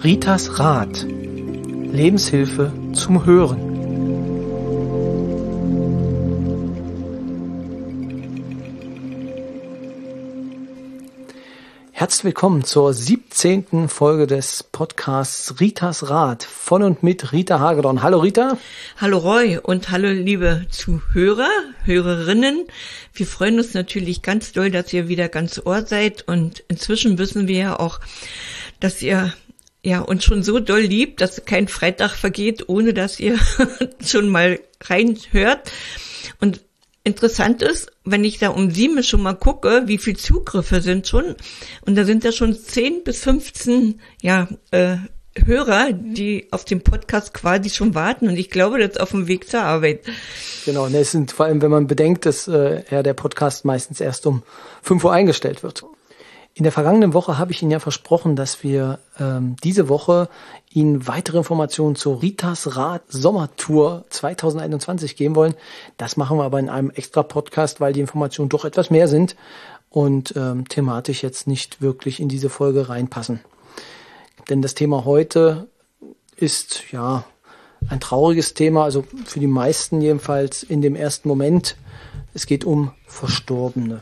Ritas Rat. Lebenshilfe zum Hören. Herzlich willkommen zur 17. Folge des Podcasts Ritas Rat von und mit Rita Hagedorn. Hallo Rita. Hallo Roy und hallo liebe Zuhörer, Hörerinnen. Wir freuen uns natürlich ganz doll, dass ihr wieder ganz Ohr seid, und inzwischen wissen wir ja auch, dass ihr uns schon so doll liebt, dass kein Freitag vergeht, ohne dass ihr schon mal reinhört. Und interessant ist, wenn ich da um 7 schon mal gucke, wie viel Zugriffe sind schon. Und da sind ja schon 10 bis 15 Hörer, die auf dem Podcast quasi schon warten. Und ich glaube, das ist auf dem Weg zur Arbeit. Genau, und es sind vor allem, wenn man bedenkt, dass der Podcast meistens erst um 5 Uhr eingestellt wird. In der vergangenen Woche habe ich Ihnen ja versprochen, dass wir diese Woche Ihnen weitere Informationen zur Ritas Rat Sommertour 2021 geben wollen. Das machen wir aber in einem extra Podcast, weil die Informationen doch etwas mehr sind und thematisch jetzt nicht wirklich in diese Folge reinpassen. Denn das Thema heute ist ein trauriges Thema, also für die meisten jedenfalls in dem ersten Moment. Es geht um Verstorbene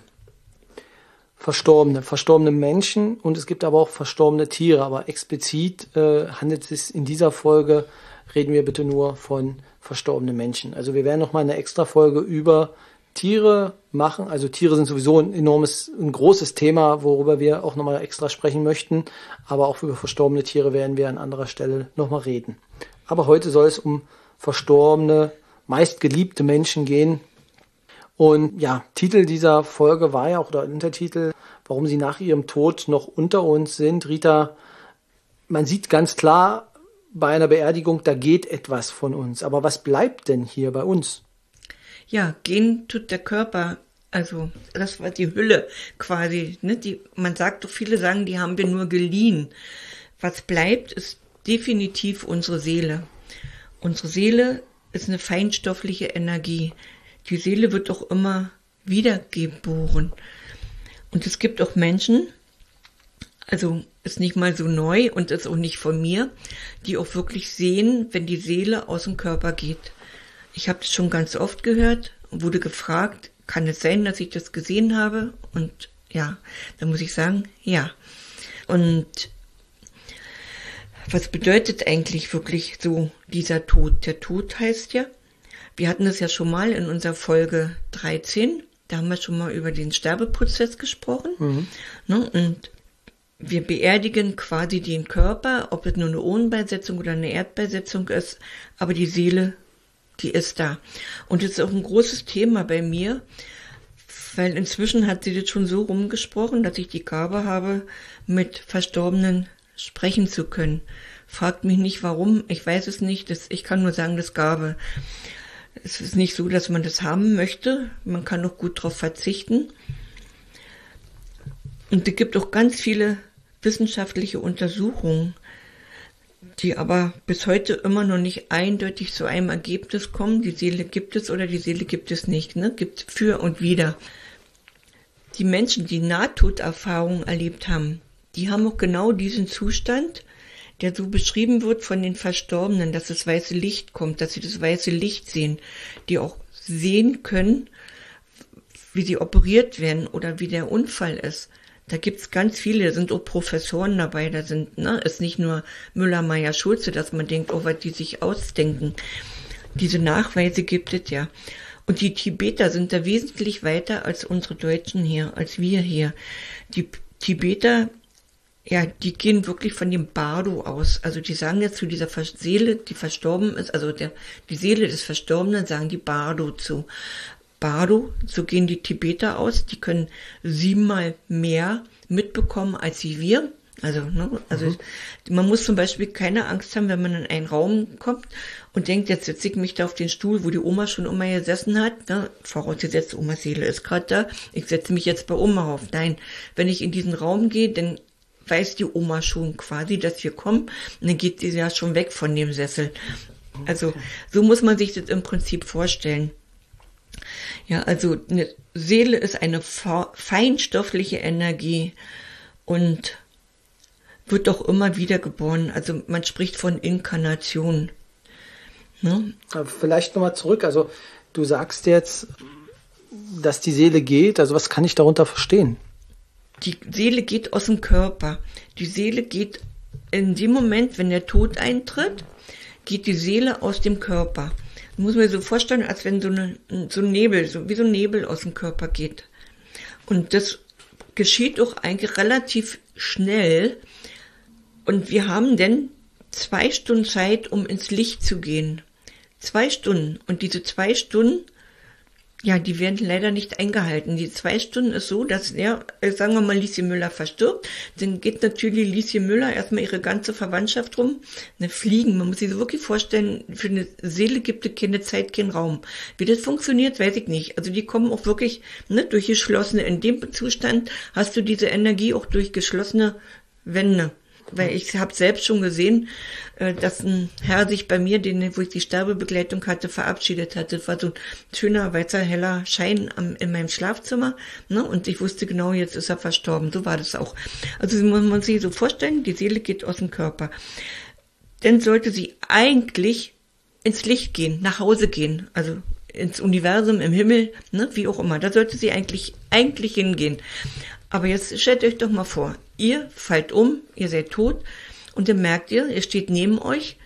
Menschen, und es gibt aber auch verstorbene Tiere. Aber explizit handelt es sich in dieser Folge, reden wir bitte nur von verstorbenen Menschen. Also wir werden nochmal eine extra Folge über Tiere machen. Also Tiere sind sowieso ein großes Thema, worüber wir auch nochmal extra sprechen möchten. Aber auch über verstorbene Tiere werden wir an anderer Stelle nochmal reden. Aber heute soll es um verstorbene, meist geliebte Menschen gehen. Und ja, Titel dieser Folge war ja auch, oder Untertitel, warum sie nach ihrem Tod noch unter uns sind. Rita, man sieht ganz klar bei einer Beerdigung, da geht etwas von uns. Aber was bleibt denn hier bei uns? Ja, gehen tut der Körper, also das war die Hülle quasi. Ne? Man sagt doch, viele sagen, die haben wir nur geliehen. Was bleibt, ist definitiv unsere Seele. Unsere Seele ist eine feinstoffliche Energie. Die Seele wird auch immer wiedergeboren. Und es gibt auch Menschen, also ist nicht mal so neu und ist auch nicht von mir, die auch wirklich sehen, wenn die Seele aus dem Körper geht. Ich habe das schon ganz oft gehört und wurde gefragt, kann es sein, dass ich das gesehen habe? Und ja, da muss ich sagen, ja. Und was bedeutet eigentlich wirklich so dieser Tod? Der Tod heißt ja, wir hatten es ja schon mal in unserer Folge 13, da haben wir schon mal über den Sterbeprozess gesprochen. Mhm. Ne? Und wir beerdigen quasi den Körper, ob es nur eine Urnenbeisetzung oder eine Erdbeisetzung ist, aber die Seele, die ist da. Und das ist auch ein großes Thema bei mir, weil inzwischen hat sie das schon so rumgesprochen, dass ich die Gabe habe, mit Verstorbenen sprechen zu können. Fragt mich nicht warum, ich weiß es nicht, ich kann nur sagen, das Gabe. Es ist nicht so, dass man das haben möchte. Man kann auch gut darauf verzichten. Und es gibt auch ganz viele wissenschaftliche Untersuchungen, die aber bis heute immer noch nicht eindeutig zu einem Ergebnis kommen. Die Seele gibt es oder die Seele gibt es nicht. Ne? Gibt für und wider. Die Menschen, die Nahtoderfahrungen erlebt haben, die haben auch genau diesen Zustand, der so beschrieben wird von den Verstorbenen, dass das weiße Licht kommt, dass sie das weiße Licht sehen, die auch sehen können, wie sie operiert werden oder wie der Unfall ist. Da gibt's ganz viele, da sind auch Professoren dabei, da ist nicht nur Müller, Meyer, Schulze, dass man denkt, oh, was die sich ausdenken. Diese Nachweise gibt es ja. Und die Tibeter sind da wesentlich weiter als unsere Deutschen hier, als wir hier. Die Tibeter, ja, die gehen wirklich von dem Bardo aus. Also die sagen jetzt zu dieser Seele, die verstorben ist, also die Seele des Verstorbenen, sagen die Bardo zu. Bardo, so gehen die Tibeter aus, die können 7-mal mehr mitbekommen als wir. Also man muss zum Beispiel keine Angst haben, wenn man in einen Raum kommt und denkt, jetzt setze ich mich da auf den Stuhl, wo die Oma schon immer gesessen hat. Ne? Vorausgesetzt, Omas Seele ist gerade da, ich setze mich jetzt bei Oma auf. Nein, wenn ich in diesen Raum gehe, dann weiß die Oma schon quasi, dass wir kommen, und dann geht sie ja schon weg von dem Sessel. Also so muss man sich das im Prinzip vorstellen. Ja, also eine Seele ist eine feinstoffliche Energie, und wird doch immer wieder geboren. Also man spricht von Inkarnation. Ne? Vielleicht nochmal zurück. Also du sagst jetzt, dass die Seele geht. Also was kann ich darunter verstehen? Die Seele geht aus dem Körper. Die Seele geht in dem Moment, wenn der Tod eintritt, geht die Seele aus dem Körper. Das muss man sich so vorstellen, als wenn so ein Nebel, so wie so ein Nebel aus dem Körper geht. Und das geschieht auch eigentlich relativ schnell. Und wir haben dann 2 Stunden Zeit, um ins Licht zu gehen. 2 Stunden. Und diese 2 Stunden, ja, die werden leider nicht eingehalten. Die 2 Stunden ist so, dass, ja, sagen wir mal, Lieschen Müller verstirbt. Dann geht natürlich Lieschen Müller erstmal ihre ganze Verwandtschaft rum. Fliegen. Man muss sich so wirklich vorstellen, für eine Seele gibt es keine Zeit, keinen Raum. Wie das funktioniert, weiß ich nicht. Also die kommen auch wirklich, durch geschlossene, in dem Zustand hast du diese Energie auch durch geschlossene Wände. Weil ich habe selbst schon gesehen, dass ein Herr sich bei mir, wo ich die Sterbebegleitung hatte, verabschiedet hatte. Das war so ein schöner, weißer, heller Schein in meinem Schlafzimmer. Ne? Und ich wusste genau, jetzt ist er verstorben. So war das auch. Also muss man sich so vorstellen, die Seele geht aus dem Körper. Dann sollte sie eigentlich ins Licht gehen, nach Hause gehen. Also ins Universum, im Himmel, wie auch immer. Da sollte sie eigentlich hingehen. Aber jetzt stellt euch doch mal vor, ihr fallt um, ihr seid tot und dann merkt ihr steht neben euch.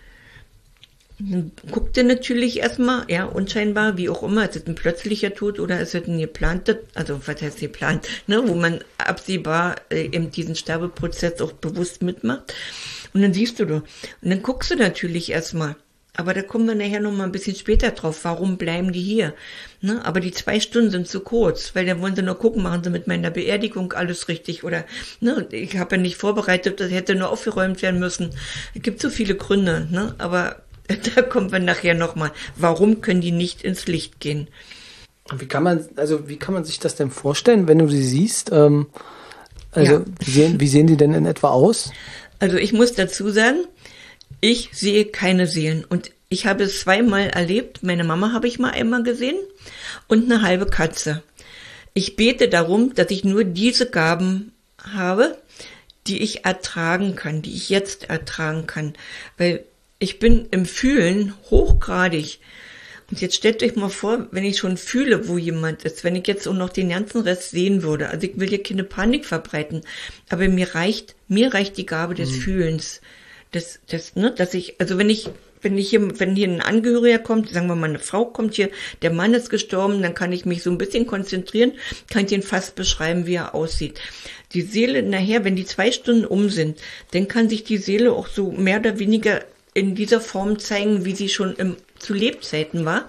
Dann guckt ihr natürlich erstmal, ja, unscheinbar, wie auch immer, ist es ein plötzlicher Tod oder ist es ein geplanter, also was heißt geplant, wo man absehbar eben diesen Sterbeprozess auch bewusst mitmacht. Und dann siehst du doch, und dann guckst du natürlich erstmal. Aber da kommen wir nachher noch mal ein bisschen später drauf. Warum bleiben die hier? Aber die 2 Stunden sind zu kurz, weil dann wollen sie nur gucken, machen sie mit meiner Beerdigung alles richtig oder ich habe ja nicht vorbereitet, das hätte nur aufgeräumt werden müssen. Es gibt so viele Gründe, aber da kommen wir nachher noch mal. Warum können die nicht ins Licht gehen? Wie kann man sich das denn vorstellen, wenn du sie siehst? Ja. Wie sehen die denn in etwa aus? Also ich muss dazu sagen, ich sehe keine Seelen und ich habe es 2-mal erlebt. Meine Mama habe ich mal einmal gesehen und eine halbe Katze. Ich bete darum, dass ich nur diese Gaben habe, die ich ertragen kann, die ich jetzt ertragen kann. Weil ich bin im Fühlen hochgradig. Und jetzt stellt euch mal vor, wenn ich schon fühle, wo jemand ist, wenn ich jetzt auch noch den ganzen Rest sehen würde. Also ich will hier keine Panik verbreiten, aber mir reicht die Gabe des Fühlens. Dass ich, also wenn hier ein Angehöriger kommt, sagen wir mal eine Frau kommt hier, der Mann ist gestorben, dann kann ich mich so ein bisschen konzentrieren, kann ich ihn fast beschreiben, wie er aussieht. Die Seele nachher, wenn die 2 Stunden um sind, dann kann sich die Seele auch so mehr oder weniger in dieser Form zeigen, wie sie schon zu Lebzeiten war.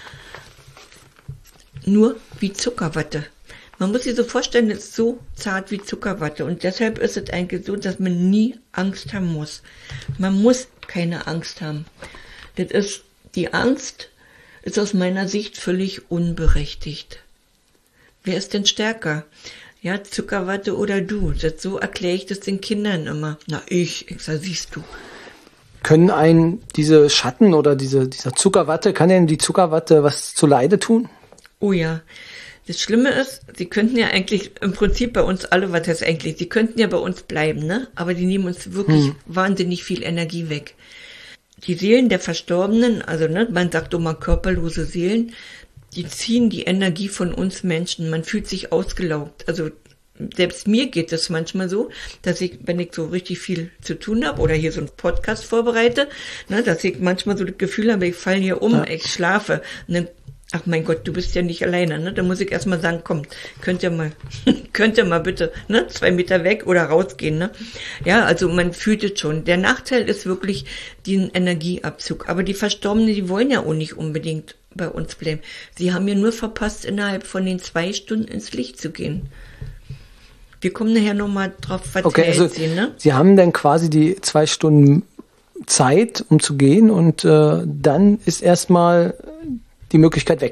Nur wie Zuckerwatte. Man muss sich so vorstellen, es ist so zart wie Zuckerwatte und deshalb ist es eigentlich so, dass man nie Angst haben muss. Man muss keine Angst haben. Die Angst ist aus meiner Sicht völlig unberechtigt. Wer ist denn stärker? Ja, Zuckerwatte oder du? So erkläre ich das den Kindern immer. Ich sag, siehst du. Können einen diese Schatten oder dieser Zuckerwatte, kann denn die Zuckerwatte was zuleide tun? Oh ja. Das Schlimme ist, sie könnten ja eigentlich im Prinzip bei uns alle, was heißt eigentlich, sie könnten ja bei uns bleiben, aber die nehmen uns wirklich wahnsinnig viel Energie weg. Die Seelen der Verstorbenen, also man sagt doch mal körperlose Seelen, die ziehen die Energie von uns Menschen. Man fühlt sich ausgelaugt. Also selbst mir geht es manchmal so, dass ich, wenn ich so richtig viel zu tun habe oder hier so einen Podcast vorbereite, dass ich manchmal so das Gefühl habe, ich falle hier um, ich schlafe. Und dann, ach mein Gott, du bist ja nicht alleine, Da muss ich erstmal sagen, komm, könnt ihr mal bitte, 2 Meter weg oder rausgehen, Ja, also man fühlt es schon. Der Nachteil ist wirklich den Energieabzug. Aber die Verstorbenen, die wollen ja auch nicht unbedingt bei uns bleiben. Sie haben ja nur verpasst, innerhalb von den 2 Stunden ins Licht zu gehen. Wir kommen nachher nochmal drauf, was Sie haben dann quasi die 2 Stunden Zeit, um zu gehen und dann ist erstmal die Möglichkeit weg.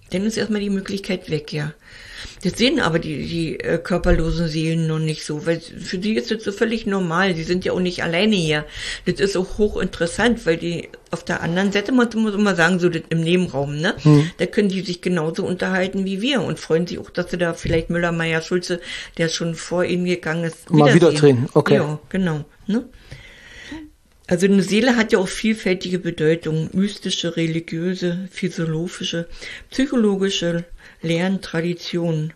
dann ist erstmal die Möglichkeit weg, ja. Das sehen aber die körperlosen Seelen noch nicht so, weil für die ist das so völlig normal. Die sind ja auch nicht alleine hier. Das ist auch hochinteressant, weil die auf der anderen Seite, man muss immer sagen, so das im Nebenraum, ne? Da können die sich genauso unterhalten wie wir und freuen sich auch, dass sie da vielleicht Müller, Meyer, Schulze, der schon vor ihnen gegangen ist, mal wieder drehen. Okay. Ja, genau, ne? Also eine Seele hat ja auch vielfältige Bedeutungen, mystische, religiöse, philosophische, psychologische Lehren, Traditionen.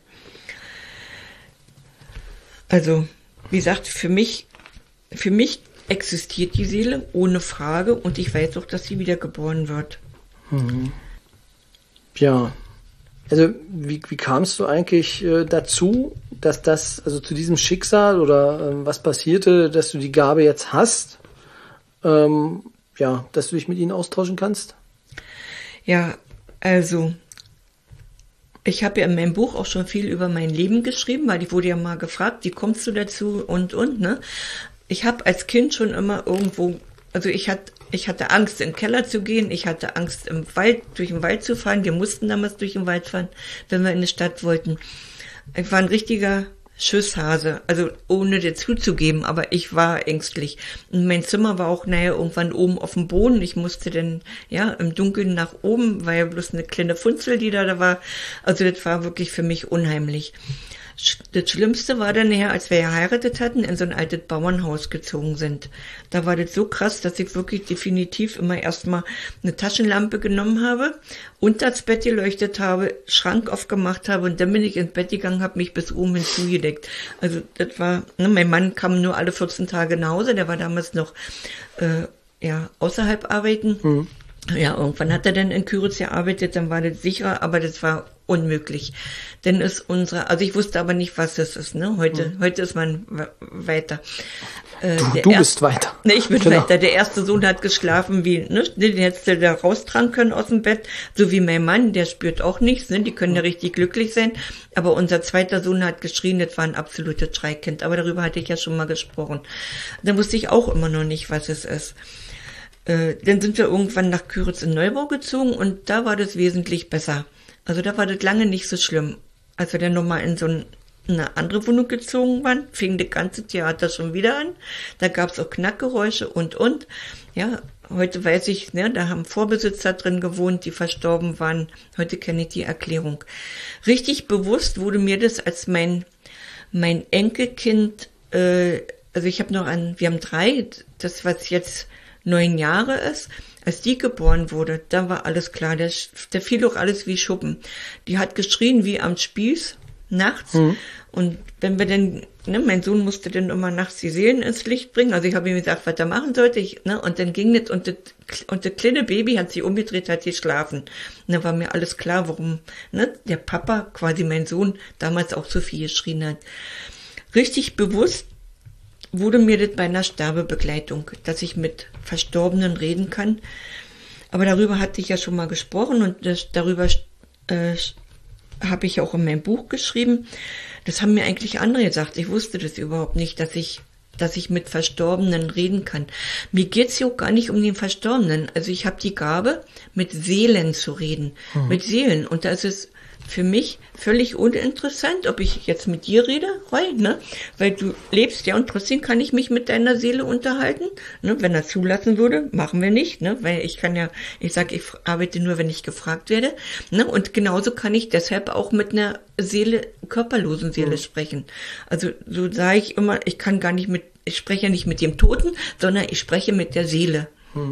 Also, wie gesagt, für mich existiert die Seele ohne Frage und ich weiß auch, dass sie wiedergeboren wird. Ja, also wie kamst du eigentlich dazu, dass das, also zu diesem Schicksal oder was passierte, dass du die Gabe jetzt hast? Ja, dass du dich mit ihnen austauschen kannst? Ja, also ich habe ja in meinem Buch auch schon viel über mein Leben geschrieben, weil ich wurde ja mal gefragt, wie kommst du dazu und, ne? Ich habe als Kind schon immer irgendwo, also ich hatte Angst, in den Keller zu gehen, ich hatte Angst, durch den Wald zu fahren. Wir mussten damals durch den Wald fahren, wenn wir in die Stadt wollten. Ich war ein richtiger Schisshase, also ohne dir zuzugeben, aber ich war ängstlich. Und mein Zimmer war auch irgendwann oben auf dem Boden. Ich musste dann, ja, im Dunkeln nach oben, war ja bloß eine kleine Funzel, die da war. Also das war wirklich für mich unheimlich. Das Schlimmste war dann nachher, als wir geheiratet hatten, in so ein altes Bauernhaus gezogen sind. Da war das so krass, dass ich wirklich definitiv immer erstmal eine Taschenlampe genommen habe, unter das Bett geleuchtet habe, Schrank aufgemacht habe und dann bin ich ins Bett gegangen, habe mich bis oben hinzugedeckt. Also das war, ne, mein Mann kam nur alle 14 Tage nach Hause, der war damals noch außerhalb arbeiten. Ja, irgendwann hat er dann in Küritz gearbeitet, dann war das sicherer, aber das war unmöglich. Denn ist also ich wusste aber nicht, was das ist, ne? Heute ist man weiter. Du bist weiter. Ne, ich bin weiter. Der erste Sohn hat geschlafen ne? Den hättest du da raustragen können aus dem Bett. So wie mein Mann, der spürt auch nichts, ne? Die können ja richtig glücklich sein. Aber unser zweiter Sohn hat geschrien, das war ein absolutes Schreikind. Aber darüber hatte ich ja schon mal gesprochen. Da wusste ich auch immer noch nicht, was es ist. Dann sind wir irgendwann nach Küritz in Neubau gezogen und da war das wesentlich besser. Also da war das lange nicht so schlimm. Als wir dann nochmal in so eine andere Wohnung gezogen waren, fing das ganze Theater schon wieder an. Da gab es auch Knackgeräusche und. Ja, heute weiß ich, ne, da haben Vorbesitzer drin gewohnt, die verstorben waren. Heute kenne ich die Erklärung. Richtig bewusst wurde mir das, als mein Enkelkind, also ich habe wir haben 3, das was jetzt 9 Jahre ist, als die geboren wurde, da war alles klar, der fiel doch alles wie Schuppen. Die hat geschrien wie am Spieß, nachts. Und wenn wir dann, ne, mein Sohn musste dann immer nachts die Seelen ins Licht bringen, also ich habe ihm gesagt, was er machen sollte, ne, und dann ging das, und das kleine Baby hat sich umgedreht, hat geschlafen. Und da war mir alles klar, warum, ne, der Papa, quasi mein Sohn, damals auch so viel geschrien hat. Richtig bewusst wurde mir das bei einer Sterbebegleitung, dass ich mit Verstorbenen reden kann. Aber darüber hatte ich ja schon mal gesprochen und darüber habe ich auch in meinem Buch geschrieben. Das haben mir eigentlich andere gesagt. Ich wusste das überhaupt nicht, dass ich mit Verstorbenen reden kann. Mir geht's ja auch gar nicht um den Verstorbenen. Also ich habe die Gabe, mit Seelen zu reden. Mit Seelen. Und da ist es für mich völlig uninteressant, ob ich jetzt mit dir rede, Roy, ne? Weil du lebst ja und trotzdem kann ich mich mit deiner Seele unterhalten, ne? Wenn er zulassen würde, machen wir nicht, ne? Weil ich arbeite nur, wenn ich gefragt werde, ne? Und genauso kann ich deshalb auch mit einer körperlosen Seele sprechen. Also so sage ich immer, ich spreche ja nicht mit dem Toten, sondern ich spreche mit der Seele.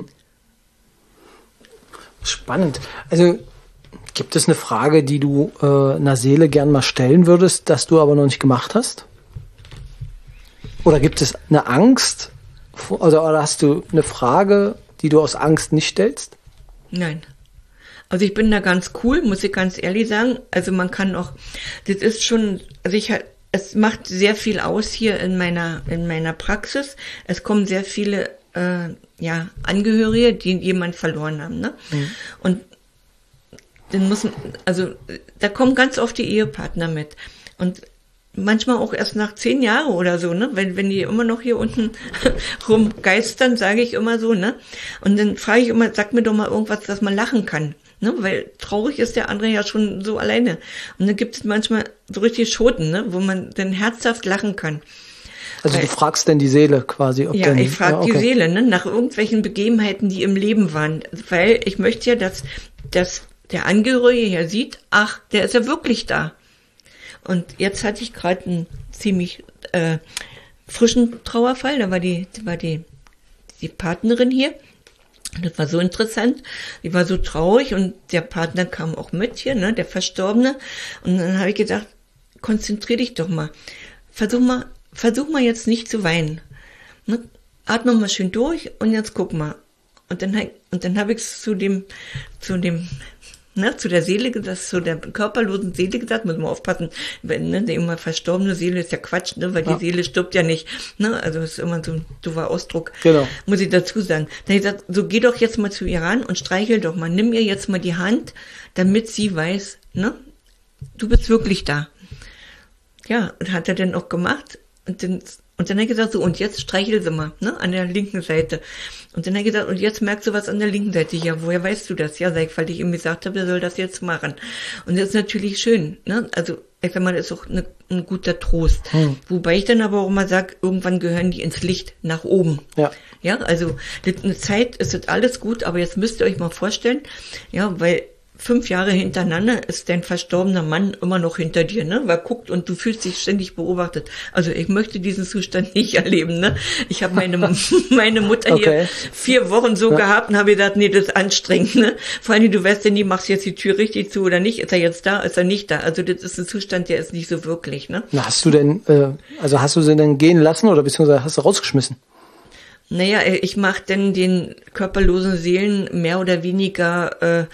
Spannend. Also gibt es eine Frage, die du einer Seele gern mal stellen würdest, das du aber noch nicht gemacht hast? Oder gibt es eine Angst? Oder hast du eine Frage, die du aus Angst nicht stellst? Nein. Also ich bin da ganz cool, muss ich ganz ehrlich sagen. Also man kann auch, das ist schon, also es macht sehr viel aus hier in meiner Praxis. Es kommen sehr viele Angehörige, die jemanden verloren haben, ne? Und dann da kommen ganz oft die Ehepartner mit. Und manchmal auch erst nach 10 Jahren oder so, ne? Wenn die immer noch hier unten rumgeistern, sage ich immer so, ne? Und dann frage ich immer, sag mir doch mal irgendwas, dass man lachen kann. Ne? Weil traurig ist der andere ja schon so alleine. Und dann gibt es manchmal so richtig Schoten, ne? Wo man dann herzhaft lachen kann. Also du fragst denn die Seele quasi? Ob ja, ich frage die Seele, ne? Nach irgendwelchen Begebenheiten, die im Leben waren. Weil ich möchte ja, dass der Angehörige ja sieht, ach, der ist ja wirklich da. Und jetzt hatte ich gerade einen ziemlich frischen Trauerfall. Da war die Partnerin hier. Das war so interessant. Die war so traurig und der Partner kam auch mit hier, ne, der Verstorbene. Und dann habe ich gedacht, konzentrier dich doch mal. Versuch mal jetzt nicht zu weinen. Ne? Atme mal schön durch und jetzt guck mal. Und dann habe ich zu der Seele gesagt, zu der körperlosen Seele gesagt, muss man aufpassen, wenn, ne, die immer verstorbene Seele ist ja Quatsch, ne, weil die Seele stirbt ja nicht, ne, also ist immer so ein doofer Ausdruck, genau. Muss ich dazu sagen. Dann habe ich gesagt, so geh doch jetzt mal zu ihr ran und streichel doch mal, nimm ihr jetzt mal die Hand, damit sie weiß, ne, du bist wirklich da. Ja, und hat er dann auch gemacht und dann habe ich gesagt, so, und jetzt streichel sie mal, ne, an der linken Seite. Und dann habe ich gesagt, und jetzt merkst du was an der linken Seite. Ja, woher weißt du das? Ja, weil ich ihm gesagt habe, er soll das jetzt machen. Und das ist natürlich schön, ne, also, ich sag mal, das ist auch ein guter Trost. Wobei ich dann aber auch mal sage, irgendwann gehören die ins Licht nach oben. Ja. Ja, also, eine Zeit ist das alles gut, aber jetzt müsst ihr euch mal vorstellen, ja, weil 5 Jahre hintereinander ist dein verstorbener Mann immer noch hinter dir, ne? Weil guckt und du fühlst dich ständig beobachtet. Also ich möchte diesen Zustand nicht erleben, ne? Ich habe meine Mutter hier 4 Wochen so gehabt und habe gedacht, nee, das ist anstrengend, ne? Vor allem, du weißt ja nie, machst du jetzt die Tür richtig zu oder nicht? Ist er jetzt da? Ist er nicht da? Also das ist ein Zustand, der ist nicht so wirklich, ne? Na, hast du sie denn gehen lassen oder beziehungsweise hast du rausgeschmissen? Naja, ich mache denn den körperlosen Seelen mehr oder weniger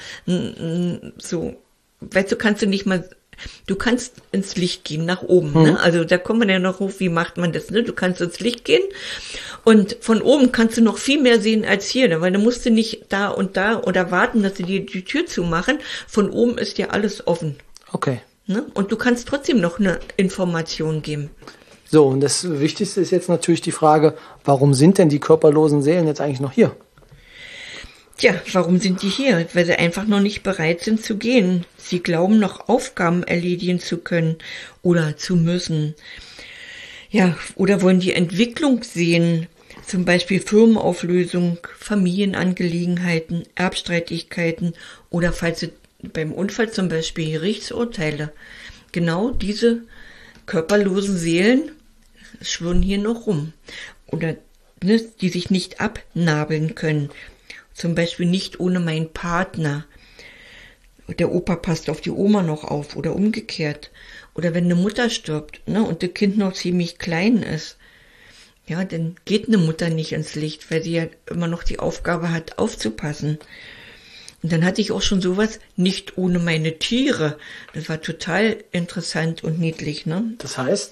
so, weißt du, du kannst ins Licht gehen, nach oben, ne? Also da kommt man ja noch hoch, wie macht man das, ne? Du kannst ins Licht gehen und von oben kannst du noch viel mehr sehen als hier, ne? Weil du musst nicht da und da oder warten, dass sie dir die Tür zumachen. Von oben ist dir alles offen. Okay. Ne? Und du kannst trotzdem noch eine Information geben. So, und das Wichtigste ist jetzt natürlich die Frage, warum sind denn die körperlosen Seelen jetzt eigentlich noch hier? Tja, warum sind die hier? Weil sie einfach noch nicht bereit sind zu gehen. Sie glauben noch Aufgaben erledigen zu können oder zu müssen. Ja, oder wollen die Entwicklung sehen, zum Beispiel Firmenauflösung, Familienangelegenheiten, Erbstreitigkeiten oder falls sie beim Unfall zum Beispiel Gerichtsurteile. Genau diese körperlosen Seelen schwirren hier noch rum. Oder ne, die sich nicht abnabeln können. Zum Beispiel nicht ohne meinen Partner. Der Opa passt auf die Oma noch auf oder umgekehrt. Oder wenn eine Mutter stirbt, ne, und das Kind noch ziemlich klein ist, ja, dann geht eine Mutter nicht ins Licht, weil sie ja immer noch die Aufgabe hat, aufzupassen. Und dann hatte ich auch schon sowas, nicht ohne meine Tiere. Das war total interessant und niedlich, ne? Das heißt?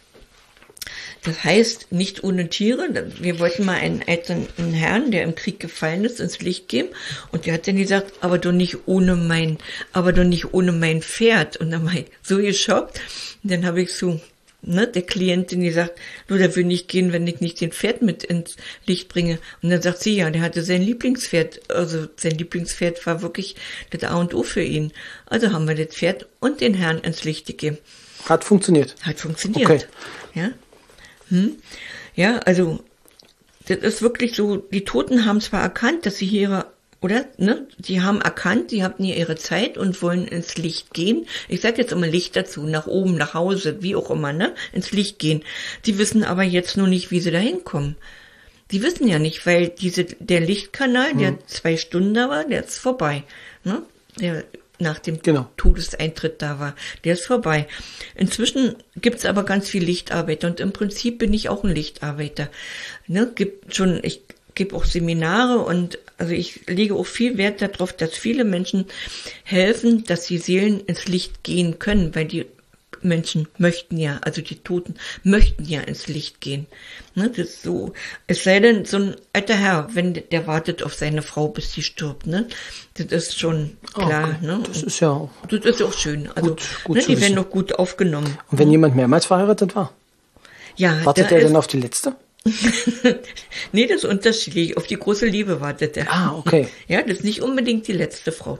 Das heißt, nicht ohne Tiere. Wir wollten mal einen älteren Herrn, der im Krieg gefallen ist, ins Licht geben. Und der hat dann gesagt, aber doch nicht ohne mein Pferd. Und dann war ich so geschockt. Und dann habe ich so, ne, der Klientin gesagt, nur da würde ich gehen, wenn ich nicht den Pferd mit ins Licht bringe. Und dann sagt sie, ja, der hatte sein Lieblingspferd. Also sein Lieblingspferd war wirklich das A und O für ihn. Also haben wir das Pferd und den Herrn ins Licht gegeben. Hat funktioniert. Hat funktioniert. Okay. Ja. Ja, also das ist wirklich so, die Toten haben zwar erkannt, dass sie hier die haben erkannt, sie hatten hier ihre Zeit und wollen ins Licht gehen. Ich sage jetzt immer Licht dazu, nach oben, nach Hause, wie auch immer, ne? Ins Licht gehen. Die wissen aber jetzt noch nicht, wie sie da hinkommen. Die wissen ja nicht, weil der Lichtkanal, der 2 Stunden da war, der ist vorbei, ne? Der nach dem Todeseintritt da war. Der ist vorbei. Inzwischen gibt's aber ganz viel Lichtarbeiter und im Prinzip bin ich auch ein Lichtarbeiter. Ne? Ich gebe auch Seminare und also ich lege auch viel Wert darauf, dass viele Menschen helfen, dass die Seelen ins Licht gehen können, weil die Menschen möchten ja, also die Toten möchten ja ins Licht gehen. Ne, das ist so, es sei denn, so ein alter Herr, wenn der wartet auf seine Frau, bis sie stirbt, ne? Das ist schon klar, ne? Das ist ja auch. Das ist auch schön. Also, gut ne, die werden doch gut aufgenommen. Und wenn jemand mehrmals verheiratet war? Ja. Wartet er denn auf die letzte? Nee, das ist unterschiedlich. Auf die große Liebe wartet er. Ah, okay. Ja, das ist nicht unbedingt die letzte Frau.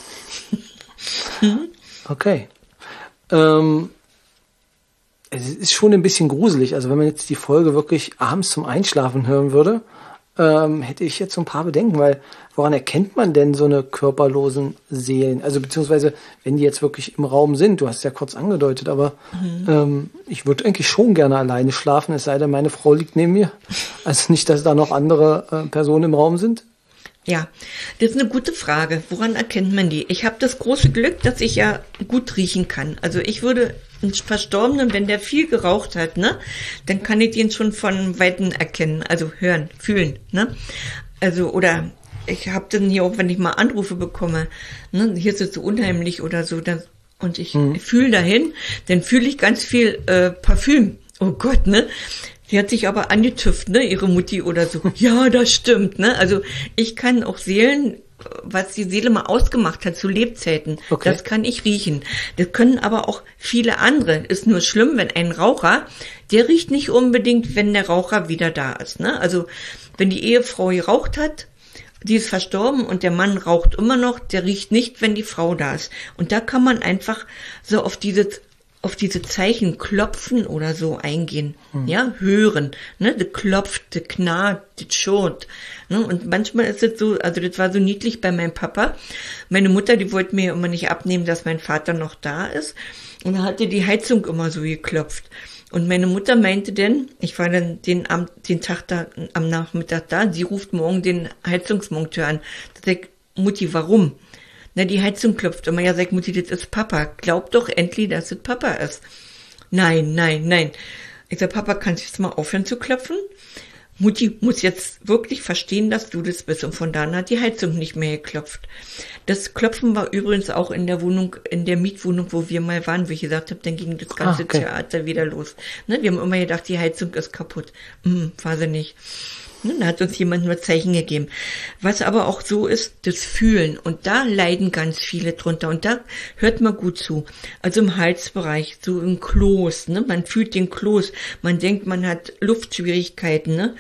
Okay. Es ist schon ein bisschen gruselig. Also wenn man jetzt die Folge wirklich abends zum Einschlafen hören würde, hätte ich jetzt so ein paar Bedenken, weil woran erkennt man denn so eine körperlosen Seelen? Also beziehungsweise, wenn die jetzt wirklich im Raum sind, du hast es ja kurz angedeutet, aber ich würde eigentlich schon gerne alleine schlafen, es sei denn, meine Frau liegt neben mir. Also nicht, dass da noch andere Personen im Raum sind. Ja, das ist eine gute Frage. Woran erkennt man die? Ich habe das große Glück, dass ich ja gut riechen kann. Also ich würde einen Verstorbenen, wenn der viel geraucht hat, ne, dann kann ich den schon von Weitem erkennen, also hören, fühlen, ne. Also, oder ich habe dann hier auch, wenn ich mal Anrufe bekomme, ne, hier ist es so unheimlich oder so, und ich fühle dahin, dann fühle ich ganz viel Parfüm. Oh Gott, ne. Sie hat sich aber angetüfft, ne, ihre Mutti oder so. Ja, das stimmt, ne. Also ich kann auch Seelen, was die Seele mal ausgemacht hat zu Lebzeiten, okay, das kann ich riechen. Das können aber auch viele andere. Ist nur schlimm, wenn ein Raucher, der riecht nicht unbedingt, wenn der Raucher wieder da ist, ne. Also wenn die Ehefrau geraucht hat, die ist verstorben und der Mann raucht immer noch, der riecht nicht, wenn die Frau da ist. Und da kann man einfach so auf diese Zeichen klopfen oder so eingehen, ja, hören, ne, de klopft, de knarrt, de schot, ne, und manchmal ist es so, also das war so niedlich bei meinem Papa, meine Mutter, die wollte mir immer nicht abnehmen, dass mein Vater noch da ist, und da hatte die Heizung immer so geklopft, und meine Mutter meinte denn, ich war dann den Tag da, am Nachmittag da, sie ruft morgen den Heizungsmonteur an, da sag ich, Mutti, warum? Na, die Heizung klopft immer. Ja, sagt Mutti, das ist Papa. Glaub doch endlich, dass es Papa ist. Nein. Ich sag, Papa, kannst du jetzt mal aufhören zu klopfen? Mutti muss jetzt wirklich verstehen, dass du das bist. Und von da an hat die Heizung nicht mehr geklopft. Das Klopfen war übrigens auch in der Wohnung, in der Mietwohnung, wo wir mal waren, wie ich gesagt habe, dann ging das ganze Theater wieder los. Ne, wir haben immer gedacht, die Heizung ist kaputt. War sie nicht. Da hat uns jemand nur Zeichen gegeben. Was aber auch so ist, das Fühlen. Und da leiden ganz viele drunter. Und da hört man gut zu. Also im Halsbereich, so im Kloß, ne? Man fühlt den Kloß. Man denkt, man hat Luftschwierigkeiten, ne?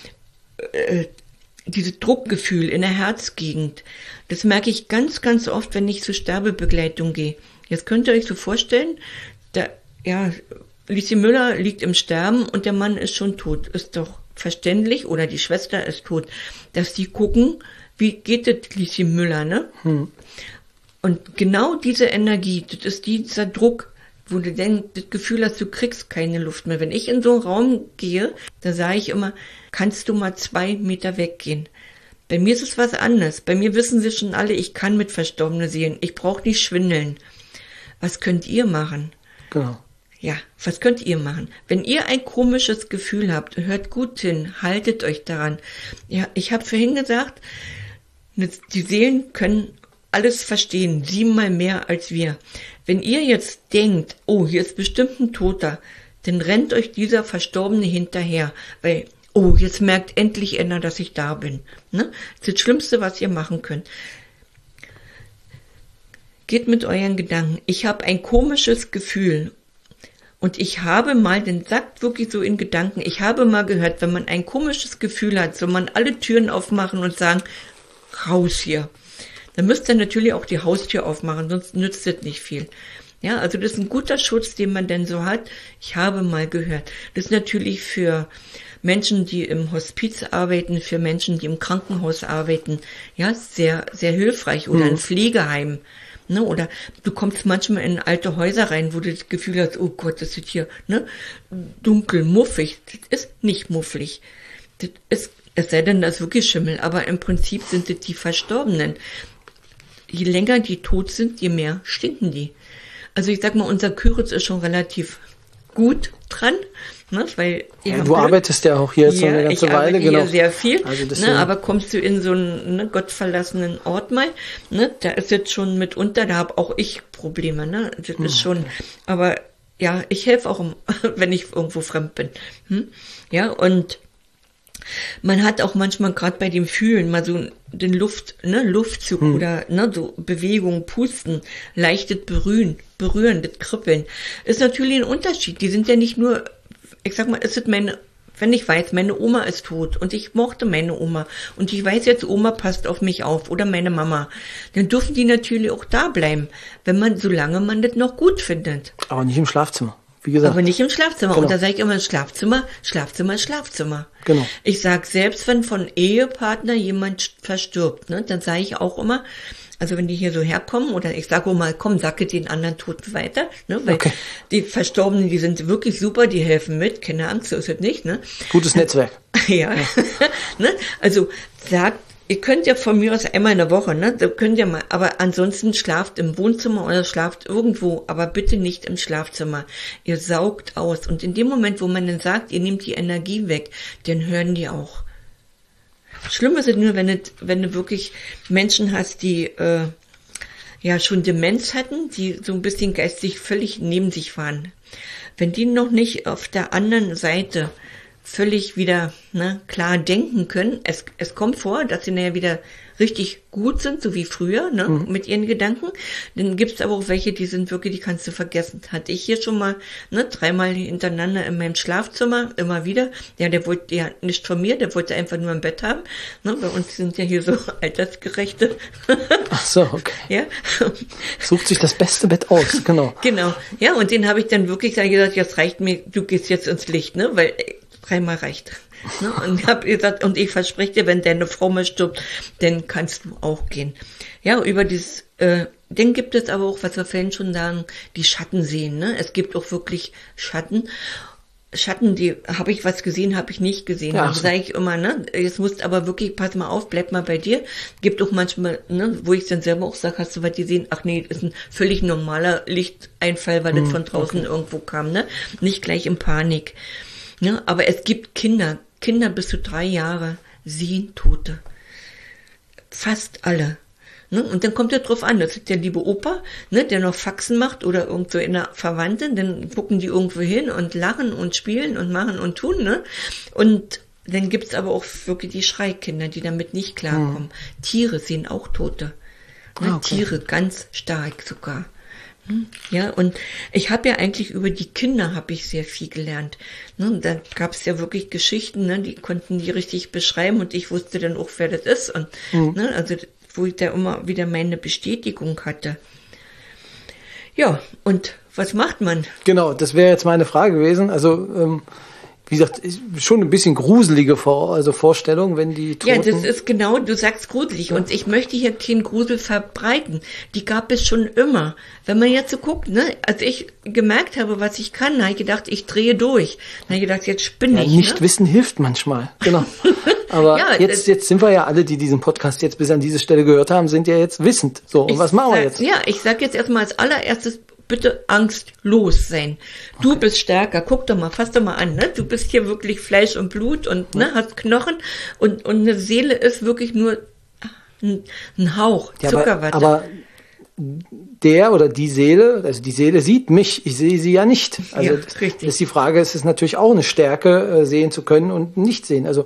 Dieses Druckgefühl in der Herzgegend. Das merke ich ganz, ganz oft, wenn ich zur Sterbebegleitung gehe. Jetzt könnt ihr euch so vorstellen, Lieschen Müller liegt im Sterben und der Mann ist schon tot. Ist doch verständlich, oder die Schwester ist tot, dass die gucken, wie geht es Lieschen Müller, ne? Und genau diese Energie, das ist dieser Druck, wo du dann das Gefühl hast, du kriegst keine Luft mehr. Wenn ich in so einen Raum gehe, da sage ich immer, kannst du mal 2 Meter weggehen. Bei mir ist es was anderes. Bei mir wissen sie schon alle, ich kann mit Verstorbenen sehen. Ich brauche nicht schwindeln. Was könnt ihr machen? Genau. Ja, was könnt ihr machen? Wenn ihr ein komisches Gefühl habt, hört gut hin, haltet euch daran. Ja, ich habe vorhin gesagt, die Seelen können alles verstehen, 7-mal mehr als wir. Wenn ihr jetzt denkt, oh, hier ist bestimmt ein Toter, dann rennt euch dieser Verstorbene hinterher, weil, oh, jetzt merkt endlich einer, dass ich da bin. Ne? Das ist das Schlimmste, was ihr machen könnt. Geht mit euren Gedanken. Ich habe ein komisches Gefühl. Und ich habe mal, den sagt wirklich so in Gedanken, ich habe mal gehört, wenn man ein komisches Gefühl hat, soll man alle Türen aufmachen und sagen, raus hier. Dann müsst ihr natürlich auch die Haustür aufmachen, sonst nützt das nicht viel. Ja, also das ist ein guter Schutz, den man denn so hat. Ich habe mal gehört. Das ist natürlich für Menschen, die im Hospiz arbeiten, für Menschen, die im Krankenhaus arbeiten, ja, sehr, sehr hilfreich, oder in Pflegeheim. Ne, oder du kommst manchmal in alte Häuser rein, wo du das Gefühl hast, oh Gott, das ist hier, ne, dunkel, muffig. Das ist nicht muffig. Das ist, es sei denn, das ist wirklich Schimmel, aber im Prinzip sind das die Verstorbenen. Je länger die tot sind, je mehr stinken die. Also ich sag mal, unser Küritz ist schon relativ gut dran, ne, weil du arbeitest ja auch hier jetzt eine ganze Weile, genau. Hier sehr viel, also ne, aber kommst du in so einen gottverlassenen Ort mal, ne, da ist jetzt schon mitunter, da habe auch ich Probleme, ne, das ist schon, aber ja, ich helfe auch, wenn ich irgendwo fremd bin, ja, und man hat auch manchmal gerade bei dem Fühlen mal so den Luftzug oder ne, so Bewegung, Pusten, leichtes Berühren, das Kribbeln. Ist natürlich ein Unterschied. Die sind ja nicht nur, ich sag mal, ist es meine wenn ich weiß, meine Oma ist tot und ich mochte meine Oma und ich weiß jetzt, Oma passt auf mich auf oder meine Mama, dann dürfen die natürlich auch da bleiben, solange man das noch gut findet. Aber nicht im Schlafzimmer, wie gesagt. Aber nicht im Schlafzimmer. Genau. Und da sage ich immer, Schlafzimmer. Genau. Ich sage, selbst wenn von Ehepartner jemand verstirbt, ne, dann sage ich auch immer, also wenn die hier so herkommen, oder ich sage auch mal, komm, sacke den anderen Toten weiter, ne, weil die Verstorbenen, die sind wirklich super, die helfen mit, keine Angst, so ist es nicht, ne. Gutes Netzwerk. Ja, ne, also sagt, ihr könnt ja von mir aus einmal in der Woche, ne, da könnt ihr mal, aber ansonsten schlaft im Wohnzimmer oder schlaft irgendwo, aber bitte nicht im Schlafzimmer. Ihr saugt aus und in dem Moment, wo man dann sagt, ihr nehmt die Energie weg, dann hören die auch. Schlimm ist es nur, wenn du wirklich Menschen hast, die schon Demenz hatten, die so ein bisschen geistig völlig neben sich waren. Wenn die noch nicht auf der anderen Seite völlig wieder klar denken können, es kommt vor, dass sie nachher wieder richtig gut sind, so wie früher, mit ihren Gedanken. Dann gibt's aber auch welche, die sind wirklich, die kannst du vergessen. Hatte ich hier schon mal 3-mal hintereinander in meinem Schlafzimmer, immer wieder. Ja, der wollte ja nicht von mir, der wollte einfach nur ein Bett haben. Ne, bei uns sind ja hier so altersgerechte. Ach so, okay. Ja. Sucht sich das beste Bett aus, genau. Genau. Ja, und den habe ich dann wirklich gesagt, jetzt reicht mir, du gehst jetzt ins Licht, ne, weil 3-mal reicht. Ne? Und hab gesagt, und ich verspreche dir, wenn deine Frau mal stirbt, dann kannst du auch gehen. Ja, über dieses, dann gibt es aber auch, was wir vorhin schon sagen, die Schatten sehen, ne? Es gibt auch wirklich Schatten, die, habe ich was gesehen, habe ich nicht gesehen. Ja, dann sage ich immer, ne, jetzt musst aber wirklich, pass mal auf, bleib mal bei dir. Gibt auch manchmal, ne, wo ich dann selber auch sage, hast du was gesehen? Ach nee, das ist ein völlig normaler Lichteinfall, weil das von draußen irgendwo kam, ne? Nicht gleich in Panik. Ne? Aber es gibt Kinder bis zu 3 Jahre sehen Tote. Fast alle. Ne? Und dann kommt er drauf an, das ist der liebe Opa, ne, der noch Faxen macht oder irgendwo in der Verwandte, dann gucken die irgendwo hin und lachen und spielen und machen und tun, ne? Und dann gibt's aber auch wirklich die Schreikinder, die damit nicht klarkommen. Tiere sehen auch Tote. Ne? Okay. Tiere ganz stark sogar. Ja, und ich habe ja eigentlich über die Kinder habe ich sehr viel gelernt. Ne, da gab es ja wirklich Geschichten, ne, die konnten die richtig beschreiben und ich wusste dann auch, wer das ist. Und ne, also wo ich da immer wieder meine Bestätigung hatte. Ja, und was macht man? Genau, das wäre jetzt meine Frage gewesen. Also wie gesagt, schon ein bisschen gruselige Vorstellung, wenn die Toten... Ja, das ist genau, du sagst gruselig. Ja. Und ich möchte hier keinen Grusel verbreiten. Die gab es schon immer. Wenn man jetzt so guckt, ne, als ich gemerkt habe, was ich kann, habe ich gedacht, ich drehe durch. Dann habe ich gedacht, jetzt spinne ich. Nicht wissen hilft manchmal, genau. Aber ja, jetzt sind wir ja alle, die diesen Podcast jetzt bis an diese Stelle gehört haben, sind ja jetzt wissend. So, und was machen wir jetzt? Ja, ich sag jetzt erstmal als allererstes, bitte angstlos sein. Du bist stärker. Guck doch mal, fass doch mal an, ne? Du bist hier wirklich Fleisch und Blut und ne, hast Knochen und eine Seele ist wirklich nur ein Hauch, Zuckerwatte. Aber der oder die Seele, also die Seele sieht mich, ich sehe sie ja nicht. Also ja, richtig. Das ist die Frage, es ist natürlich auch eine Stärke, sehen zu können und nicht sehen. Also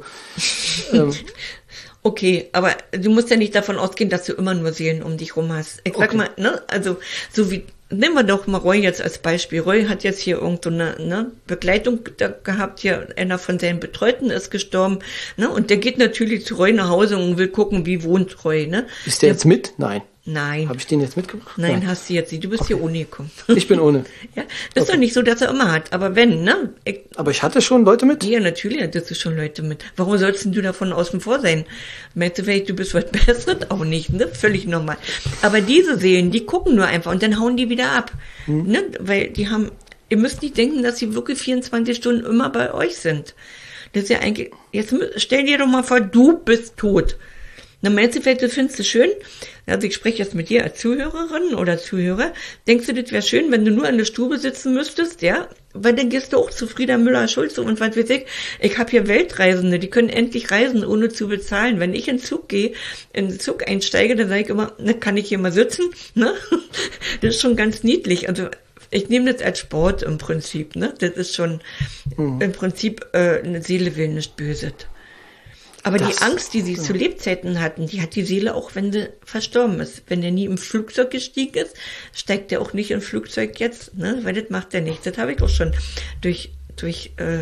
okay, aber du musst ja nicht davon ausgehen, dass du immer nur Seelen um dich rum hast. Ich sag mal, ne, also so wie, nehmen wir doch mal Roy jetzt als Beispiel. Roy hat jetzt hier irgendeine Begleitung gehabt, hier einer von seinen Betreuten ist gestorben, ne, und der geht natürlich zu Roy nach Hause und will gucken, wie wohnt Roy, ne. Ist der jetzt mit? Nein. Nein. Habe ich den jetzt mitgebracht? Nein, hast du jetzt nicht. Du bist hier ohne gekommen. Ich bin ohne. Ja, das ist doch nicht so, dass er immer hat. Aber wenn, ne? Aber ich hatte schon Leute mit? Ja, natürlich hattest du schon Leute mit. Warum sollst du davon außen vor sein? Meinst du vielleicht, du bist was Besseres? Auch nicht, ne? Völlig normal. Aber diese Seelen, die gucken nur einfach und dann hauen die wieder ab. Ne? Weil die haben, ihr müsst nicht denken, dass sie wirklich 24 Stunden immer bei euch sind. Das ist ja eigentlich, jetzt stell dir doch mal vor, du bist tot. Dann meinst du vielleicht, das findest du schön? Also ich spreche jetzt mit dir als Zuhörerin oder Zuhörer. Denkst du, das wäre schön, wenn du nur in der Stube sitzen müsstest, ja? Weil dann gehst du auch zu Frieda Müller-Schulze und was weiß ich. Ich habe hier Weltreisende, die können endlich reisen, ohne zu bezahlen. Wenn ich in den Zug gehe, in den Zug einsteige, dann sage ich immer, ne, kann ich hier mal sitzen? Ne? Das ist schon ganz niedlich. Also ich nehme das als Sport im Prinzip. Ne? Das ist schon im Prinzip eine Seele will nicht böse. Aber die Angst, die sie zu Lebzeiten hatten, die hat die Seele auch, wenn sie verstorben ist. Wenn der nie im Flugzeug gestiegen ist, steigt der auch nicht im Flugzeug jetzt, ne? Weil das macht er nicht. Das habe ich auch schon durch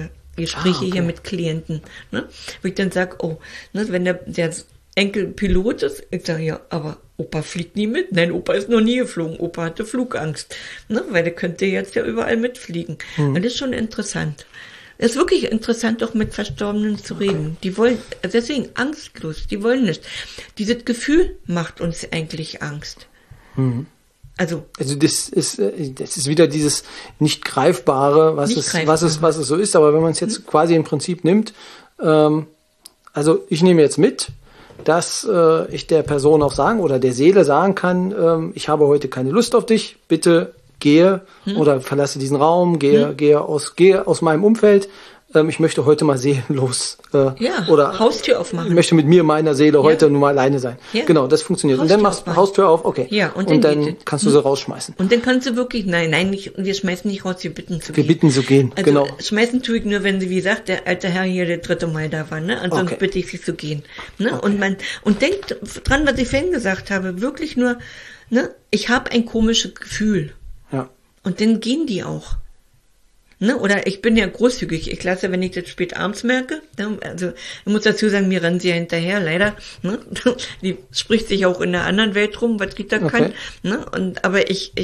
Gespräche hier mit Klienten, ne? Wo ich dann sage, oh, ne, wenn der Enkel Pilot ist, ich sage, ja, aber Opa fliegt nie mit. Nein, Opa ist noch nie geflogen. Opa hatte Flugangst, ne? Weil der könnte jetzt ja überall mitfliegen. Und das ist schon interessant. Es ist wirklich interessant, auch mit Verstorbenen zu reden. Die wollen, deswegen angstlos, die wollen nicht. Dieses Gefühl macht uns eigentlich Angst. Also das ist wieder dieses nicht Greifbare, was es so ist. Aber wenn man es jetzt quasi im Prinzip nimmt, also ich nehme jetzt mit, dass ich der Person auch sagen oder der Seele sagen kann, ich habe heute keine Lust auf dich, bitte gehe oder verlasse diesen Raum, gehe aus meinem Umfeld. Ich möchte heute mal seelenlos oder Haustür aufmachen. Ich möchte mit mir, meiner Seele heute nur mal alleine sein. Ja. Genau, das funktioniert. Haustür und dann machst du Haustür auf, okay. Ja, und dann kannst du sie rausschmeißen. Und dann kannst du wirklich, nein, nicht, wir schmeißen nicht raus, wir bitten zu gehen. Wir bitten zu gehen, also, genau. Schmeißen tue ich nur, wenn sie, wie gesagt, der alte Herr hier der 3. Mal da war, ne? Ansonsten bitte ich sie zu gehen. Ne? Okay. Und denkt dran, was ich vorhin gesagt habe, wirklich nur, ne? Ich habe ein komisches Gefühl. Ja. Und dann gehen die auch. Ne? Oder ich bin ja großzügig. Ich lasse, wenn ich das spät abends merke, ne? Also ich muss dazu sagen, mir rennen sie ja hinterher, leider. Ne? Die spricht sich auch in der anderen Welt rum, was Rita kann. Ne? Aber ich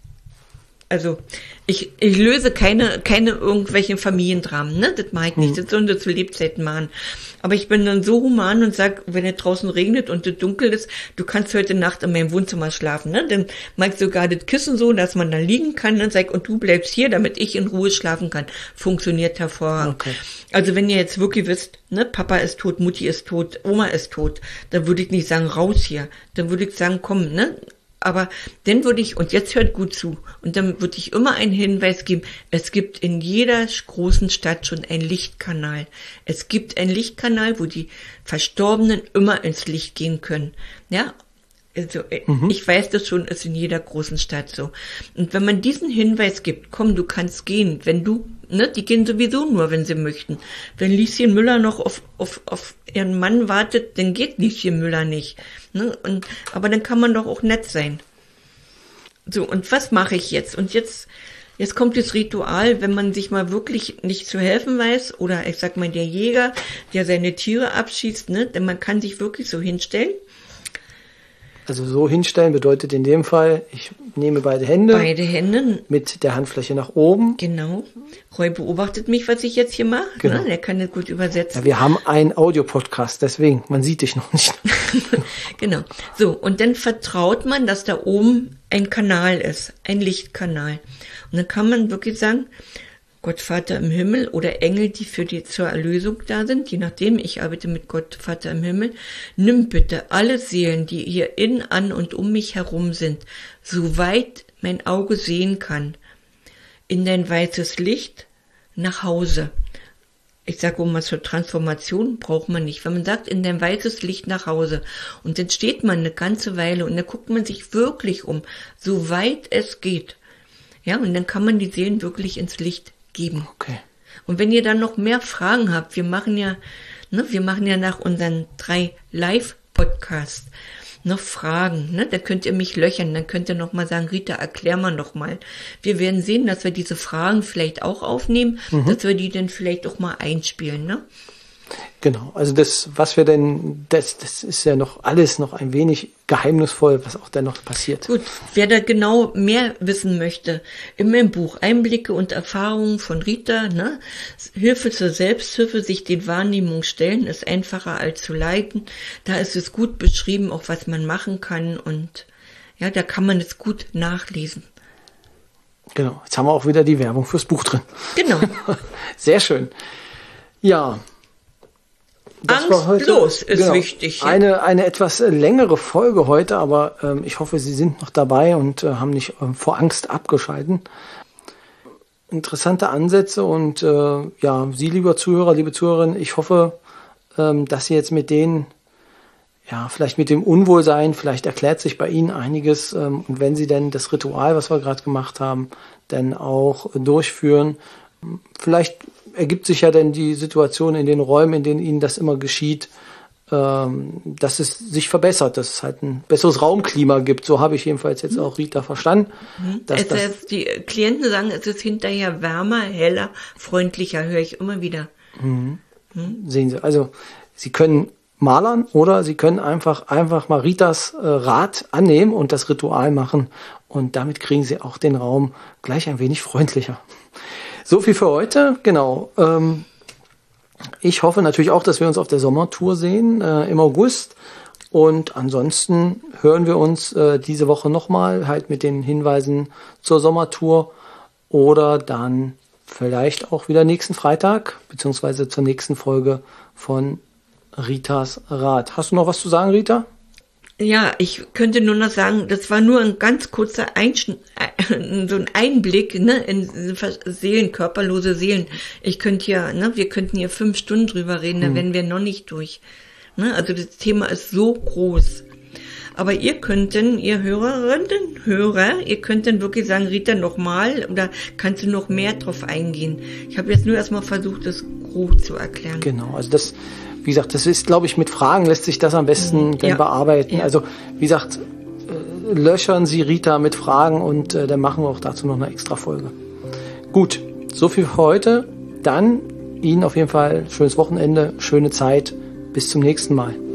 löse keine irgendwelchen Familiendramen, ne? Das mache ich nicht. Das sollen sie zu Lebzeiten machen. Aber ich bin dann so human und sag, wenn es draußen regnet und es dunkel ist, du kannst heute Nacht in meinem Wohnzimmer schlafen, ne? Dann mache ich sogar das Kissen so, dass man da liegen kann und sag, und du bleibst hier, damit ich in Ruhe schlafen kann. Funktioniert hervorragend. Okay. Also wenn ihr jetzt wirklich wisst, ne, Papa ist tot, Mutti ist tot, Oma ist tot, dann würde ich nicht sagen, raus hier. Dann würde ich sagen, komm, ne? Aber dann würde ich, und jetzt hört gut zu, und dann würde ich immer einen Hinweis geben, es gibt in jeder großen Stadt schon einen Lichtkanal. Es gibt einen Lichtkanal, wo die Verstorbenen immer ins Licht gehen können. Ja, also ich weiß das schon, ist in jeder großen Stadt so. Und wenn man diesen Hinweis gibt, komm, du kannst gehen, wenn du, ne, die gehen sowieso nur, wenn sie möchten. Wenn Lieschen Müller noch auf ihren Mann wartet, dann geht Lieschen Müller nicht. Ne? Aber dann kann man doch auch nett sein. So, und was mache ich jetzt? Und jetzt kommt das Ritual, wenn man sich mal wirklich nicht zu helfen weiß, oder ich sag mal der Jäger, der seine Tiere abschießt, ne, denn man kann sich wirklich so hinstellen. Also so hinstellen bedeutet in dem Fall, ich nehme beide Hände mit der Handfläche nach oben. Genau. Roy beobachtet mich, was ich jetzt hier mache. Genau. Ne? Der kann das gut übersetzen. Ja, wir haben einen Audiopodcast, deswegen, man sieht dich noch nicht. Genau. So, und dann vertraut man, dass da oben ein Kanal ist, ein Lichtkanal. Und dann kann man wirklich sagen, Gott Vater im Himmel oder Engel, die zur Erlösung da sind, je nachdem, ich arbeite mit Gott Vater im Himmel, nimm bitte alle Seelen, die hier in, an und um mich herum sind, soweit mein Auge sehen kann, in dein weißes Licht nach Hause. Ich sage mal, zur Transformation braucht man nicht. Wenn man sagt, in dein weißes Licht nach Hause, und dann steht man eine ganze Weile und dann guckt man sich wirklich um, soweit es geht. Ja, und dann kann man die Seelen wirklich ins Licht geben. Okay. Und wenn ihr dann noch mehr Fragen habt, wir machen ja nach unseren 3 Live-Podcasts noch Fragen, ne? Da könnt ihr mich löchern, dann könnt ihr noch mal sagen, Rita, erklär mal noch mal. Wir werden sehen, dass wir diese Fragen vielleicht auch aufnehmen, dass wir die dann vielleicht auch mal einspielen, ne? Genau, also das ist ja noch alles noch ein wenig geheimnisvoll, was auch dann noch passiert. Gut, wer da genau mehr wissen möchte, in meinem Buch Einblicke und Erfahrungen von Rita, ne? Hilfe zur Selbsthilfe, sich den Wahrnehmungen stellen, ist einfacher als zu leiten. Da ist es gut beschrieben, auch was man machen kann, und ja, da kann man es gut nachlesen. Genau, jetzt haben wir auch wieder die Werbung fürs Buch drin. Genau. Sehr schön. Ja. Angstlos ist wichtig. Ja. Eine etwas längere Folge heute, aber ich hoffe, Sie sind noch dabei und haben nicht vor Angst abgeschalten. Interessante Ansätze und ja, Sie, lieber Zuhörer, liebe Zuhörerin, ich hoffe, dass Sie jetzt mit denen, ja, vielleicht mit dem Unwohlsein, vielleicht erklärt sich bei Ihnen einiges, und wenn Sie denn das Ritual, was wir gerade gemacht haben, dann auch durchführen, vielleicht ergibt sich ja dann die Situation in den Räumen, in denen Ihnen das immer geschieht, dass es sich verbessert, dass es halt ein besseres Raumklima gibt. So habe ich jedenfalls jetzt auch Rita verstanden. Die Klienten sagen, es ist hinterher wärmer, heller, freundlicher, höre ich immer wieder. Sehen Sie, also Sie können malern oder Sie können einfach mal Ritas Rat annehmen und das Ritual machen und damit kriegen Sie auch den Raum gleich ein wenig freundlicher. So viel für heute, genau. Ich hoffe natürlich auch, dass wir uns auf der Sommertour sehen im August. Und ansonsten hören wir uns diese Woche nochmal halt mit den Hinweisen zur Sommertour oder dann vielleicht auch wieder nächsten Freitag beziehungsweise zur nächsten Folge von Ritas Rat. Hast du noch was zu sagen, Rita? Ja, ich könnte nur noch sagen, das war nur ein ganz kurzer so ein Einblick, ne, in Seelen, körperlose Seelen. Wir könnten hier 5 Stunden drüber reden, da wären wir noch nicht durch. Ne, also das Thema ist so groß. Aber ihr Hörerinnen, Hörer, ihr könnten wirklich sagen, Rita, nochmal, oder kannst du noch mehr drauf eingehen? Ich habe jetzt nur erstmal versucht, das grob zu erklären. Genau, also wie gesagt, das ist, glaube ich, mit Fragen lässt sich das am besten dann bearbeiten. Ja. Also, wie gesagt, löchern Sie Rita mit Fragen und dann machen wir auch dazu noch eine extra Folge. Gut, so viel für heute. Dann Ihnen auf jeden Fall schönes Wochenende, schöne Zeit. Bis zum nächsten Mal.